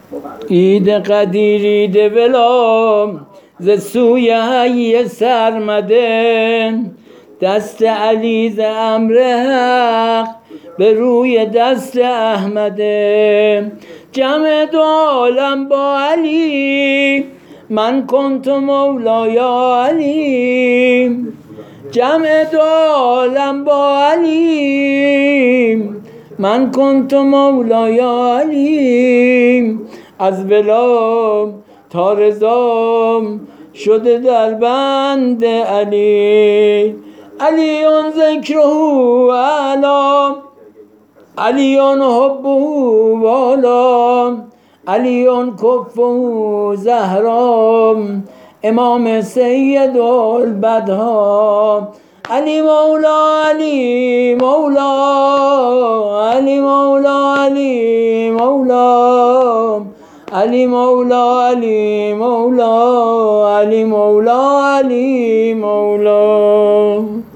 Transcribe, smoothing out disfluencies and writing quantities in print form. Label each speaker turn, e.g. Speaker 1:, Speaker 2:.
Speaker 1: عید قدیر عید ولا ز سوی حی سرمده، دست علی ز امر حق به روی دست احمده. جمع دو عالم با علی، من کنت مولای علی. جمع دو عالم با علی، من کنت مولای علی. از ولا تا رضا شده در بند علی. علی ذکره اعلی، علی حبه والا، علی کفه زهرا، امام سید البدها. علی مولا علی مولا، علی مولا علی مولا، علی مولا علی مولا، علی مولا علی مولا.